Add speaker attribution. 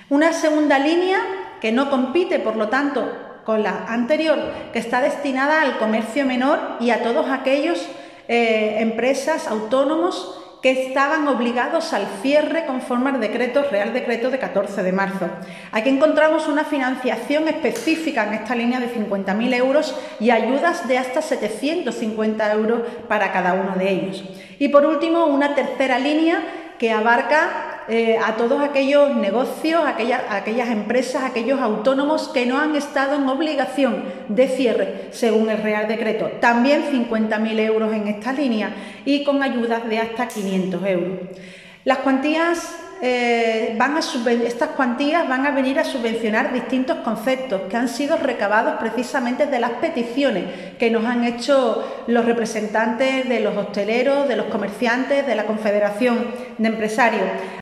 Speaker 1: Una segunda línea que no compite, por lo tanto, con la anterior, que está destinada al comercio menor y a todos aquellos empresas, autónomos que estaban obligados al cierre conforme al Real Decreto de 14 de marzo. Aquí encontramos una financiación específica en esta línea de 50.000 euros y ayudas de hasta 750 euros para cada uno de ellos. Y por último, una tercera línea que abarca a todos aquellos negocios, aquellas empresas, aquellos autónomos que no han estado en obligación de cierre según el Real Decreto. También 50.000 euros en esta línea y con ayudas de hasta 500 euros. Las cuantías estas cuantías van a venir a subvencionar distintos conceptos que han sido recabados precisamente de las peticiones que nos han hecho los representantes de los hosteleros, de los comerciantes, de la Confederación de Empresarios.